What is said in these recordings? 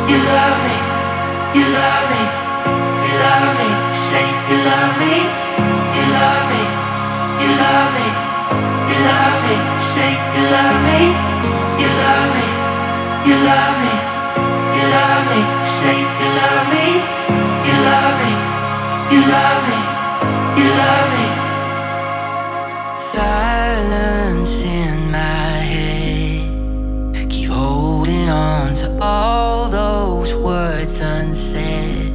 you love me, you love me, you love me. Say you love me, you love me, you love me, you love me. Say you love me, you love me, you love me, you love me. Say you love me, you love me, you love me, you love me. Silence in my head, keep holding on to all those words unsaid.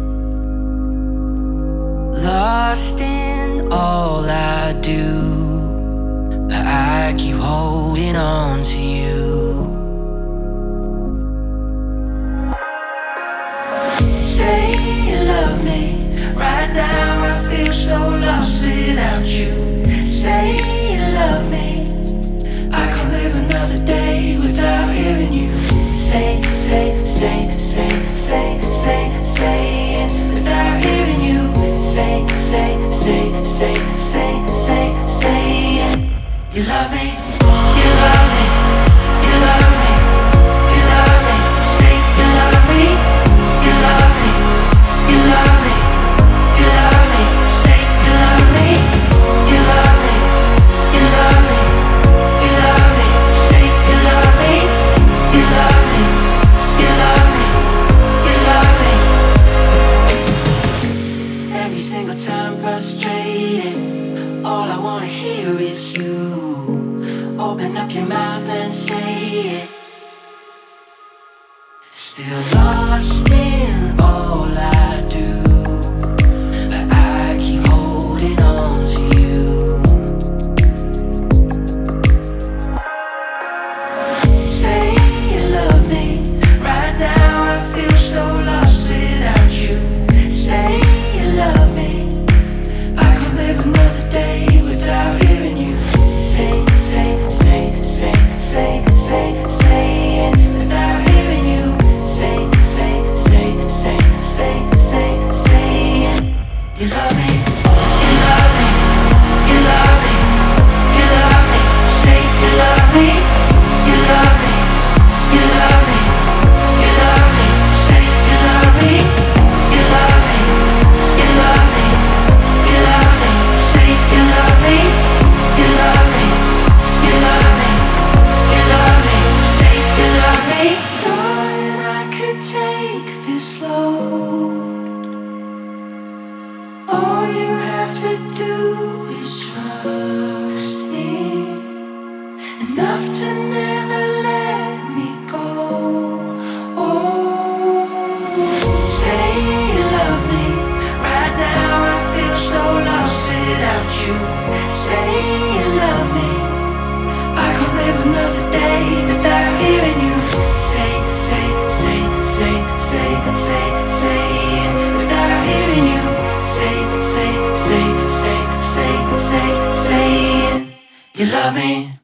Lost in all I do, but I keep holding on to you. Say you love me, right now I feel so lost without you. Say you love me, I can't live another day without hearing you. Say it without hearing you. Say it. You love me, you love me, you love me, you love me. Say you love me, you love me, you love me, you love me. Say you love me, you love me, you love me, you love me. Say you love me, you love me, you love me, you love me. Every single time frustrated, all I wanna hear is you. Open up your mouth and say it. Still lost in all I do, but I keep holding on to you. Say you love me, right now I feel so lost without you. Say you love me, I can't live another day without hearing you. Say it without hearing you. Say it. You love me, you love me, you love me, you love me. Say you love me, you love me, you love me, you love me. Say you love me, you love me, you love me, you love me. Say you love me, you love me, you love me, you love me. Say you love me. Thought I could take this load. All you have to do is trust me enough to never let me go. Oh, say you love me, right now I feel so lost without you. Say you love me, I can't live another day without hearing you. Say it without hearing you. Say it. You love me.